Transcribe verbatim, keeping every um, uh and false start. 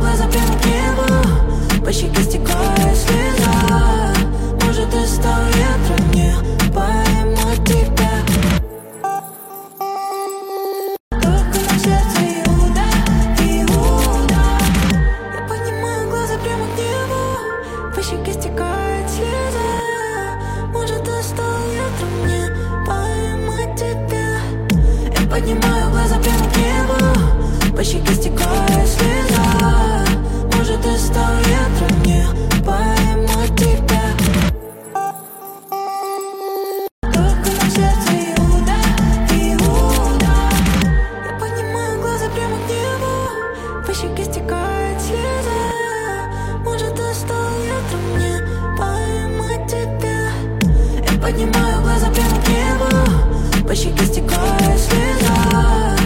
глаза прямо к небу, по щеке стекает слеза. Может, ты стал ветром, не пойму тебя. Только на сердце Иуда, Иуда. Я поднимаю глаза прямо к небу, по щеке стекает слеза. Может, ты стал ветром, не пойму тебя. Я поднимаю глаза прямо к небу, по щеке стекает слеза. Может, ты стал ветром, не пойму тебя. Только на сердце Иуда, Иуда. Я поднимаю глаза прямо к небу, по щеке стекает слеза. Может, ты стал ветром, не пойму тебя. Я поднимаю глаза прямо к небу, по щеке стекает слеза.